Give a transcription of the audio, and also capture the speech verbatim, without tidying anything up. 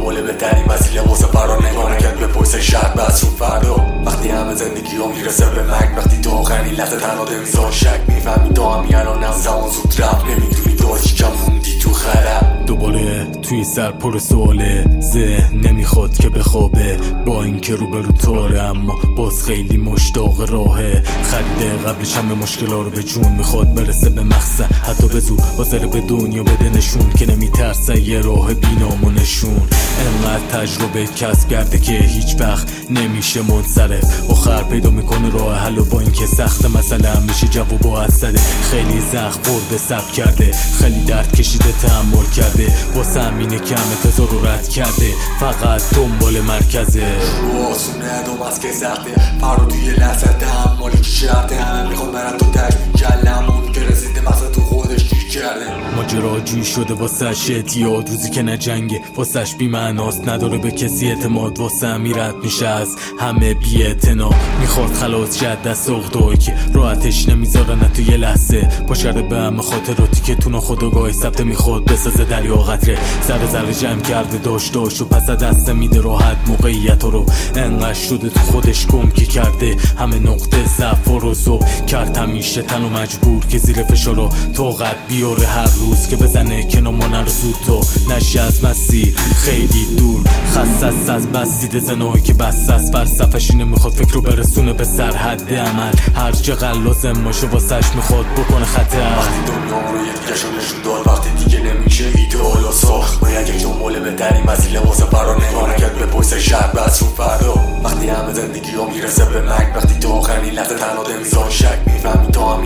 دنبال بهترین وسیله واسه فرار، نگاه نکرد به پشت شرط بس رو فردا. وقتی همه زندگی ها میرسه به مرگ، وقتی تا آخرین لحظه تنها دمیزان شک، میفهمی تا هم الانم زمان زود رفت، نمیدونی داشت کم موندی تو خرم. دوباره توی سر پر سواله، ذهن نمیخواد که بخوابه، با اینکه روبرو تاره اما باز خیلی مشتاق راهه. خریده قبلش همه مشکلا رو به جون، میخواد برسه به مقصد حتی به زور، حاضر به دنیا بده نشون که نمیترسه یه راه بینام و نشون. انقدر تجربه کسب کرده که هیچ وقت نمیشه منصرف، آخر پیدا میکنه راه حل و با اینکه سخت مسئله هم میشه جواب و حسده. خیلی زخم خورده سب کرده، خیلی درد کشیده تحمل کرده، واسه همینه که همه تزار رو رد کرده، فقط دنبال مرکزه. رو آسونه دوم از که زخته، فردا توی لحظه تحملی که شرطه، همه میخواد برن تو تشبیه کلمون که رسیده مثلا تو خودش گیر کرده. ماجراجویی شده واسه ش اعتیاد، روزی که نجنگه واسهش بی معناست، نداره به کسی اعتماد، واسه امیرت میشه از همه بی اعتنا. میخواد خلاص شد دست اغدایی که راحتش نمیذاره نه تو یه لحظه، پاشرده به همه خاطراتی که تو ناخودآگاه ثبت میخواد بسازه دریا قطره. سر ذره جمع کرده داشت داشت و پس دست میده راحت موقعیت رو، انقدر شده تو خودش گم که کرده همه نقطه ضعف رو صبح کرد، همیشه تن و مجبور که زیر فشار رو طاقت بیاره هر روز که بزنه که نمانه رو زود تو نشی از مسیر خیلی دور. خصص از بس دیده زنایی که بس از فلسفه‌ش اینه، میخواد فکر رو برسونه به سرحد عمل، هر چقدر لازم باشه واسش میخواد بکنه خطر. وقتی دنیا رو یه دیگه نشون داد، وقتی دیگه نمیشه ایدئال و ساخت، باید یک دنبال بهترین وسیله واسه فرار، نگاه نکرد به پشت شرط بس رو فردا. وقتی همه زندگی ها میرسه به مرگ، وقتی تا آخرین لحظه تنها دمیزان شک، میفهمی تا هم